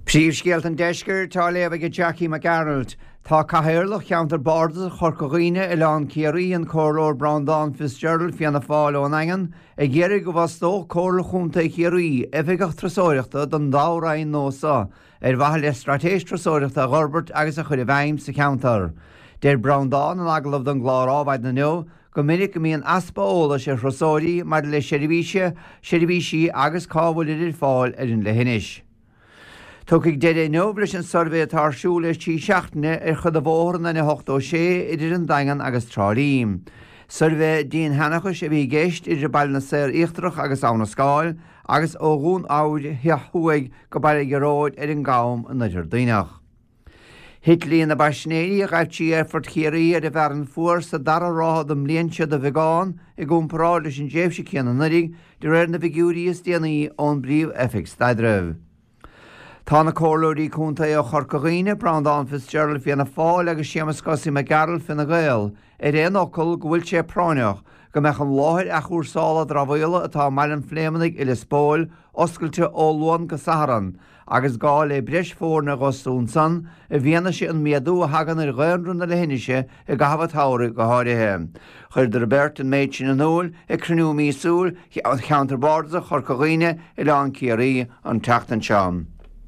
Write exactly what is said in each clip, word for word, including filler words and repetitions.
Príomhscéalt an deisceir tá léamh go Jackie McArnold. Tá cathaoirleach cheantar barda chorcaghine i lán Ciarí an cóirleoir Brandán Fitzgerald fianna fáil ón Angan ag ggéireadh go bhfostó cóirle chunta Ciarí oifigach trasóireachta don dárainn nósa ar bhaithe le stratéis trasóireachta Ghorbert agus a chuir bhaim sa cheantar. Déir Brandán an aglah don gláir ábhaid na neo go minic go míon aspa óla sé thrasóirí mar le seirbhíse seirbhísí agus cábhfuil idir fáil ar an lehinis. Tugigh dead nó leis an survé atásúla tí seachtaine ar chud a bhór na hochtó sé idir an daingan agus trálím. Survé díon henachas a bhí géist idir bail na séir íchtarach agus ána scáil agus ógún áid heathúig go bail goróid ar an gám an idir daoineach. Hitlíon na baisnéí a gaibtí ar fort Ciarí ar a bhar an fuair sa dara rád am líonse de bheagán i gúmpará leis an déobh sé céan an nurig de réir na bhigúí is déanaí ón bríomh effic staidreh. Tá na cóirleoirí cúnta ó chorcaghine Brandán Fitzgerald fianna fáil agus Seamus Gussie McGarrell fianna gael ar éon ocail go bhfuil sé práineach go meach an láthir a chúrsála drábhaile atá mailan fléamanig i Lisbóil oscailte óluan go Saharan agus gá le breis fór na gosún san a bhíana sé an méadú a hagan ar ghairrún na lehinise i gabhad tára go háirithe. Chuir de Robert an méid sin an nóil i cruniú mísúil cheantar barda chorcaghine i lán Ciarí an teachtan seán.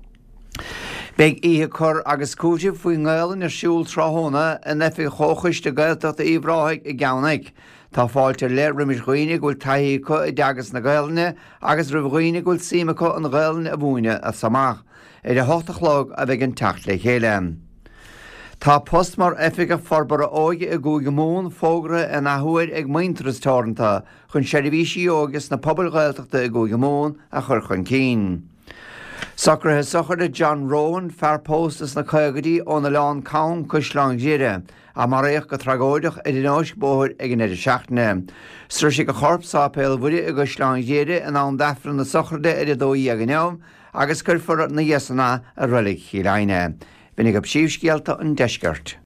Beg ihe chur agus cúide faoi ngaileann ar siúl tráthóna in efig chóchais de gailteachta íomhráigh i gceannaigh. Tá fáilte le riimiis ghoine gúil taithí chu i deagas na gaileanne agus rih ghoine gúil síimecha an gaileanne a bhúine a samach. Ar a hochtach log a bheith an techt le chéile. Tá post mar efig a forbara óige i gúige mún fógra in athúir ag maintras táranta chun seirbhísí ógus na pobl gailteachta i gúige mún a chur chun cín. Sacrathe sochar de John Rowan fear postas na caigadí ón na lán cán cúisleán díire a mar réoch go tragóideach i d nóis bóthir ag an idir seachtaine. Suir sé go chorp sápéil bhuide i gúisleán díire in an defran na sochrde idir dóí ag an neam agus chur for na dhéasanna a rulig chiráine. Bhuinig go príomhscéalta an deisceart.